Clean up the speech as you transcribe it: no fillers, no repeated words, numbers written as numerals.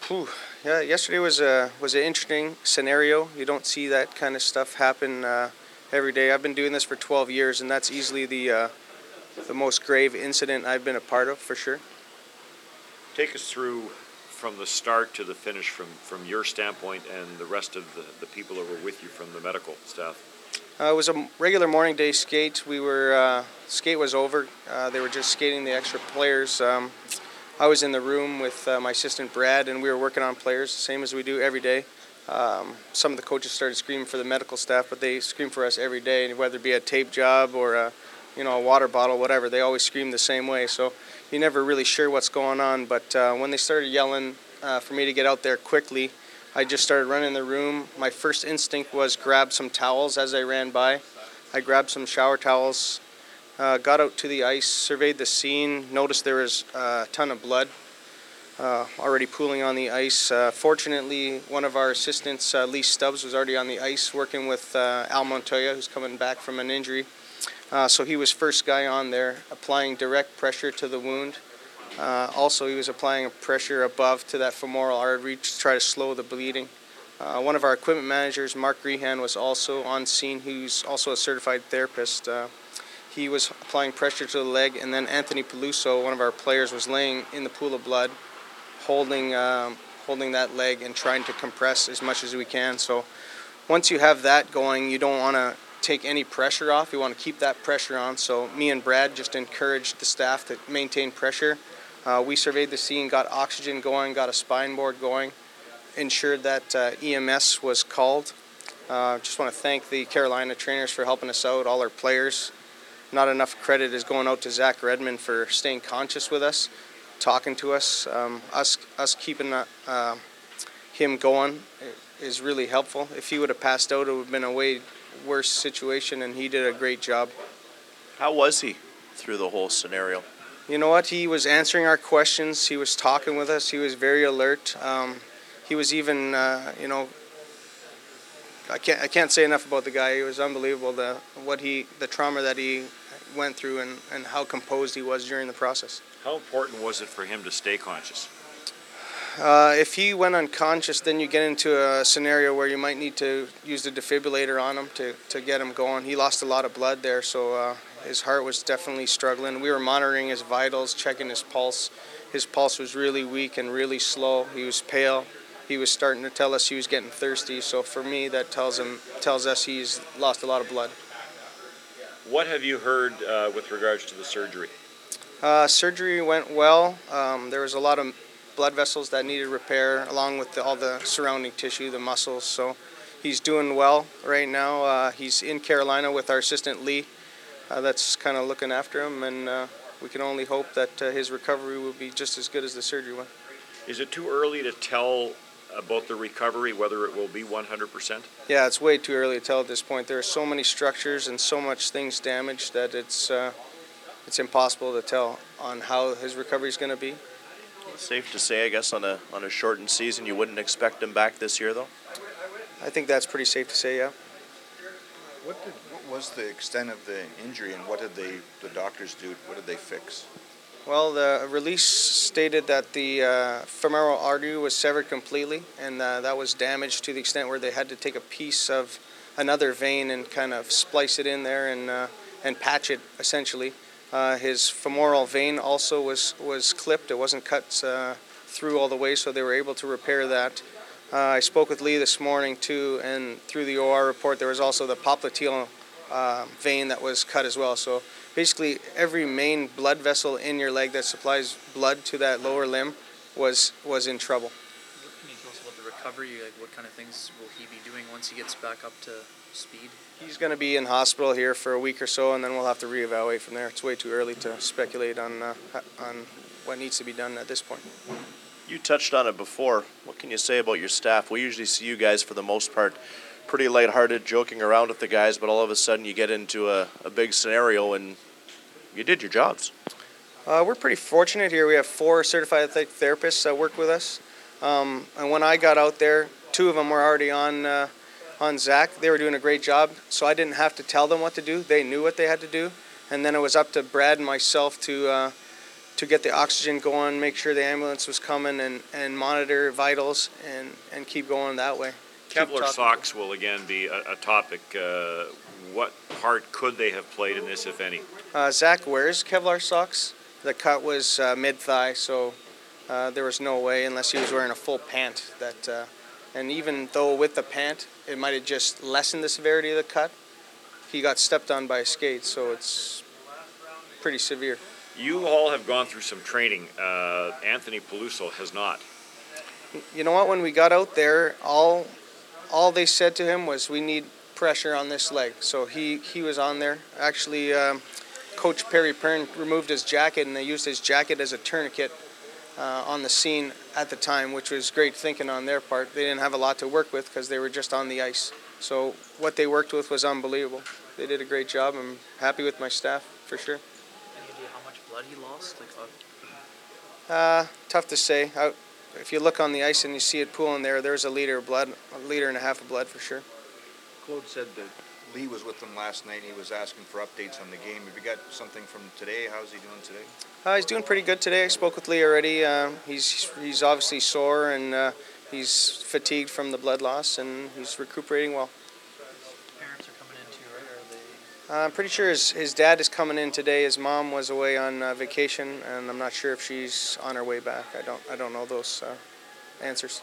Whew. Yeah, yesterday was an interesting scenario. You don't see that kind of stuff happen every day. I've been doing this for 12 years, and that's easily the most grave incident I've been a part of, for sure. Take us through from the start to the finish from your standpoint and the rest of the people that were with you from the medical staff. It was a regular morning day skate. Skate was over. They were just skating the extra players. I was in the room with my assistant Brad, and we were working on players, same as we do every day. Some of the coaches started screaming for the medical staff, but they scream for us every day, whether it be a tape job or a water bottle, whatever. They always scream the same way, so you're never really sure what's going on. But when they started yelling for me to get out there quickly, I just started running the room. My first instinct was grab some towels as I ran by. I grabbed some shower towels, got out to the ice, surveyed the scene, noticed there was a ton of blood already pooling on the ice. Fortunately, one of our assistants, Lee Stubbs, was already on the ice working with Al Montoya, who's coming back from an injury. So he was first guy on there, applying direct pressure to the wound. Also, he was applying pressure above to that femoral artery to try to slow the bleeding. One of our equipment managers, Mark Grehan, was also on scene. He's also a certified therapist. He was applying pressure to the leg, and then Anthony Peluso, one of our players, was laying in the pool of blood, holding that leg and trying to compress as much as we can. So once you have that going, you don't want to take any pressure off. You want to keep that pressure on. So me and Brad just encouraged the staff to maintain pressure. We surveyed the scene, got oxygen going, got a spine board going, ensured that EMS was called. Just want to thank the Carolina trainers for helping us out, all our players. Not enough credit is going out to Zach Redmond for staying conscious with us, talking to us. Us keeping him going is really helpful. If he would have passed out, it would have been a way worse situation, and he did a great job. How was he through the whole scenario? You know what? He was answering our questions. He was talking with us. He was very alert. He was even, I can't say enough about the guy. He was unbelievable. The trauma that he went through and how composed he was during the process. How important was it for him to stay conscious? If he went unconscious, then you get into a scenario where you might need to use the defibrillator on him to get him going. He lost a lot of blood there, so his heart was definitely struggling. We were monitoring his vitals, checking his pulse. His pulse was really weak and really slow. He was pale. He was starting to tell us he was getting thirsty. So for me, that tells us he's lost a lot of blood. What have you heard with regards to the surgery? Surgery went well. There was a lot of blood vessels that needed repair, along with all the surrounding tissue, the muscles. So he's doing well right now. He's in Carolina with our assistant Lee. That's kind of looking after him, and we can only hope that his recovery will be just as good as the surgery went. Is it too early to tell about the recovery, whether it will be 100%? Yeah, it's way too early to tell at this point. There are so many structures and so much things damaged that it's impossible to tell on how his recovery is going to be. It's safe to say, I guess, on a shortened season, you wouldn't expect him back this year, though? I think that's pretty safe to say, yeah. What was the extent of the injury, and what did the doctors do? What did they fix? Well, the release stated that the femoral artery was severed completely, and that was damaged to the extent where they had to take a piece of another vein and kind of splice it in there and patch it, essentially. His femoral vein also was clipped. It wasn't cut through all the way, so they were able to repair that. I spoke with Lee this morning, too, and through the OR report, there was also the popliteal vein that was cut as well. So basically, every main blood vessel in your leg that supplies blood to that lower limb was in trouble. Can you tell us about the recovery? Like, what kind of things will he be doing once he gets back up to speed? He's going to be in hospital here for a week or so, and then we'll have to reevaluate from there. It's way too early to speculate on what needs to be done at this point. You touched on it before. What can you say about your staff? We usually see you guys, for the most part, pretty lighthearted, joking around with the guys, but all of a sudden you get into a big scenario and you did your jobs. We're pretty fortunate here. We have 4 certified athletic therapists that work with us. And when I got out there, 2 of them were already on Zach. They were doing a great job, so I didn't have to tell them what to do. They knew what they had to do. And then it was up to Brad and myself to to get the oxygen going, make sure the ambulance was coming, and monitor vitals and keep going that way. Keep Kevlar talking. socks will again be a topic. What part could they have played in this, if any? Zach wears Kevlar socks. The cut was mid-thigh, so there was no way unless he was wearing a full pant. And even though with the pant, it might have just lessened the severity of the cut, he got stepped on by a skate, so it's pretty severe. You all have gone through some training. Anthony Peluso has not. You know what? When we got out there, all they said to him was, "We need pressure on this leg." So he was on there. Actually, Coach Perry Pern removed his jacket, and they used his jacket as a tourniquet on the scene at the time, which was great thinking on their part. They didn't have a lot to work with because they were just on the ice. So what they worked with was unbelievable. They did a great job. I'm happy with my staff for sure. Any idea how much blood he lost? Tough to say. If you look on the ice and you see it pooling there, there's a liter of blood, a liter and a half of blood for sure. Claude said that Lee was with them last night and he was asking for updates on the game. Have you got something from today? How's he doing today? He's doing pretty good today. I spoke with Lee already. He's obviously sore and he's fatigued from the blood loss, and he's recuperating well. Parents are coming in too, right? Or are they? I'm pretty sure his dad is coming in today. His mom was away on vacation, and I'm not sure if she's on her way back. I don't know those answers.